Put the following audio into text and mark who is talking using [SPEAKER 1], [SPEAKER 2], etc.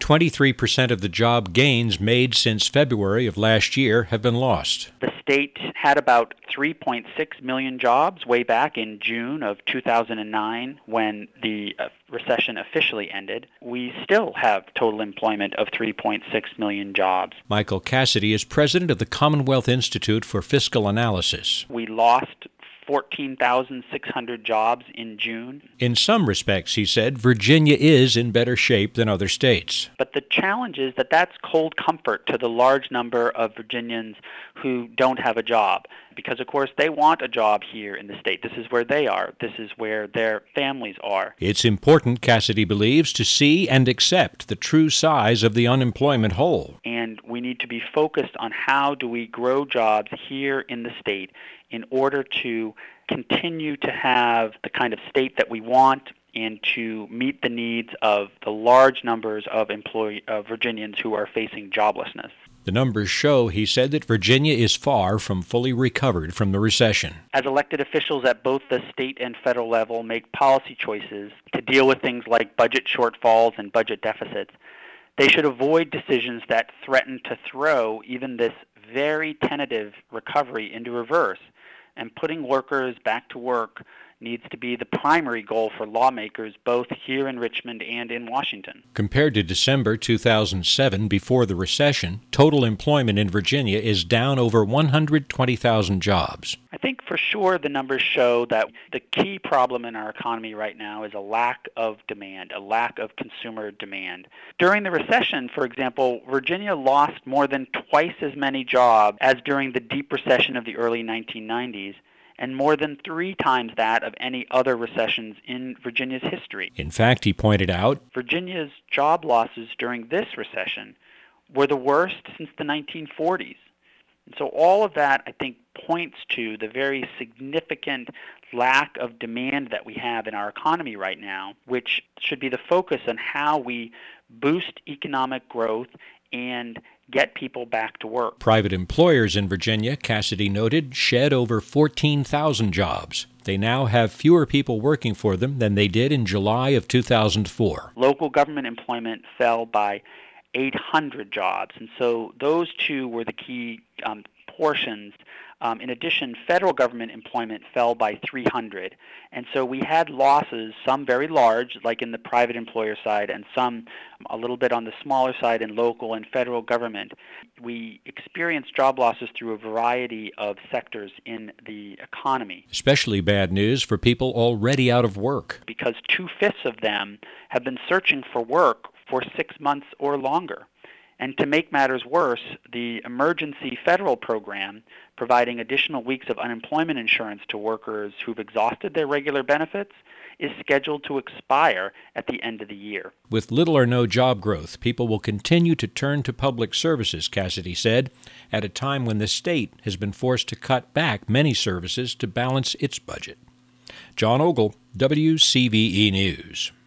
[SPEAKER 1] 23% of the job gains made since February of last year have been lost.
[SPEAKER 2] The state had about 3.6 million jobs way back in June of 2009 when the recession officially ended. We still have total employment of 3.6 million jobs.
[SPEAKER 1] Michael Cassidy is president of the Commonwealth Institute for Fiscal Analysis.
[SPEAKER 2] We lost 14,600 jobs in June.
[SPEAKER 1] In some respects, he said, Virginia is in better shape than other states.
[SPEAKER 2] But the challenge is that that's cold comfort to the large number of Virginians who don't have a job. Because, of course, they want a job here in the state. This is where they are. This is where their families are.
[SPEAKER 1] It's important, Cassidy believes, to see and accept the true size of the unemployment hole.
[SPEAKER 2] And we need to be focused on how do we grow jobs here in the state in order to continue to have the kind of state that we want and to meet the needs of the large numbers of Virginians who are facing joblessness.
[SPEAKER 1] The numbers show, he said, that Virginia is far from fully recovered from the recession.
[SPEAKER 2] As elected officials at both the state and federal level make policy choices to deal with things like budget shortfalls and budget deficits, they should avoid decisions that threaten to throw even this very tentative recovery into reverse. And putting workers back to work needs to be the primary goal for lawmakers both here in Richmond and in Washington.
[SPEAKER 1] Compared to December 2007, before the recession, total employment in Virginia is down over 120,000 jobs.
[SPEAKER 2] I think for sure the numbers show that the key problem in our economy right now is a lack of demand, a lack of consumer demand. During the recession, for example, Virginia lost more than twice as many jobs as during the deep recession of the early 1990s. And more than 3 times that of any other recessions in Virginia's history.
[SPEAKER 1] In fact, he pointed out,
[SPEAKER 2] Virginia's job losses during this recession were the worst since the 1940s. And so all of that, I think, points to the very significant lack of demand that we have in our economy right now, which should be the focus on how we boost economic growth and get people back to work.
[SPEAKER 1] Private employers in Virginia, Cassidy noted, shed over 14,000 jobs. They now have fewer people working for them than they did in July of 2004.
[SPEAKER 2] Local government employment fell by 800 jobs, and so those two were the key portions. In addition, federal government employment fell by 300. And so we had losses, some very large, like in the private employer side, and some a little bit on the smaller side in local and federal government. We experienced job losses through a variety of sectors in the economy.
[SPEAKER 1] Especially bad news for people already out of work.
[SPEAKER 2] Because 2/5 of them have been searching for work for 6 months or longer. And to make matters worse, the emergency federal program providing additional weeks of unemployment insurance to workers who've exhausted their regular benefits is scheduled to expire at the end of the year.
[SPEAKER 1] With little or no job growth, people will continue to turn to public services, Cassidy said, at a time when the state has been forced to cut back many services to balance its budget. John Ogle, WCVE News.